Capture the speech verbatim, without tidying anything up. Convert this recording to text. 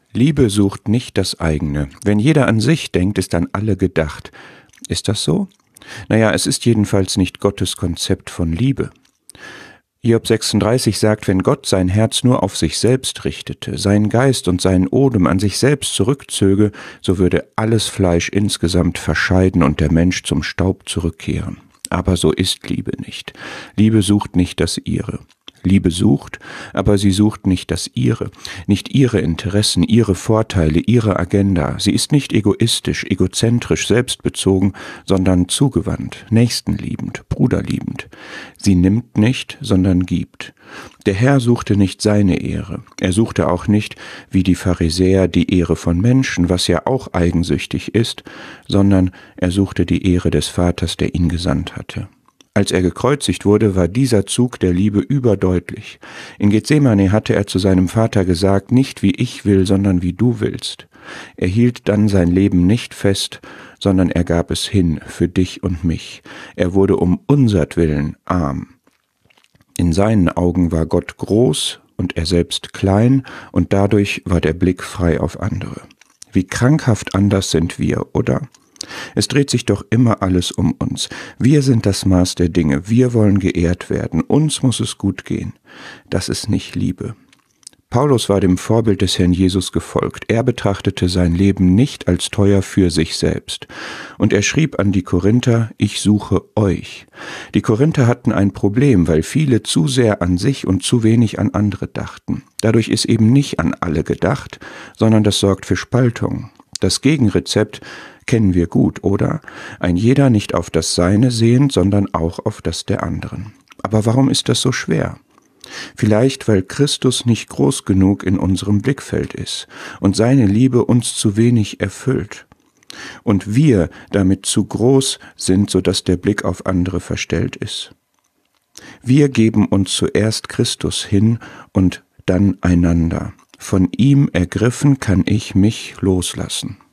Liebe sucht nicht das eigene. Wenn jeder an sich denkt, ist an alle gedacht. Ist das so? Naja, es ist jedenfalls nicht Gottes Konzept von Liebe. Hiob sechsunddreißig sagt, wenn Gott sein Herz nur auf sich selbst richtete, seinen Geist und seinen Odem an sich selbst zurückzöge, so würde alles Fleisch insgesamt verscheiden und der Mensch zum Staub zurückkehren. Aber so ist Liebe nicht. Liebe sucht nicht das ihre. Liebe sucht, aber sie sucht nicht das ihre, nicht ihre Interessen, ihre Vorteile, ihre Agenda. Sie ist nicht egoistisch, egozentrisch, selbstbezogen, sondern zugewandt, nächstenliebend, bruderliebend. Sie nimmt nicht, sondern gibt. Der Herr suchte nicht seine Ehre. Er suchte auch nicht, wie die Pharisäer, die Ehre von Menschen, was ja auch eigensüchtig ist, sondern er suchte die Ehre des Vaters, der ihn gesandt hatte. Als er gekreuzigt wurde, war dieser Zug der Liebe überdeutlich. In Gethsemane hatte er zu seinem Vater gesagt, nicht wie ich will, sondern wie du willst. Er hielt dann sein Leben nicht fest, sondern er gab es hin für dich und mich. Er wurde um unsertwillen arm. In seinen Augen war Gott groß und er selbst klein, und dadurch war der Blick frei auf andere. Wie krankhaft anders sind wir, oder? Es dreht sich doch immer alles um uns. Wir sind das Maß der Dinge. Wir wollen geehrt werden. Uns muss es gut gehen. Das ist nicht Liebe. Paulus war dem Vorbild des Herrn Jesus gefolgt. Er betrachtete sein Leben nicht als teuer für sich selbst. Und er schrieb an die Korinther, ich suche euch. Die Korinther hatten ein Problem, weil viele zu sehr an sich und zu wenig an andere dachten. Dadurch ist eben nicht an alle gedacht, sondern das sorgt für Spaltung. Das Gegenrezept kennen wir gut, oder? Ein jeder nicht auf das Seine sehend, sondern auch auf das der anderen. Aber warum ist das so schwer? Vielleicht, weil Christus nicht groß genug in unserem Blickfeld ist und seine Liebe uns zu wenig erfüllt. Und wir damit zu groß sind, sodass der Blick auf andere verstellt ist. Wir geben uns zuerst Christus hin und dann einander. Von ihm ergriffen kann ich mich loslassen.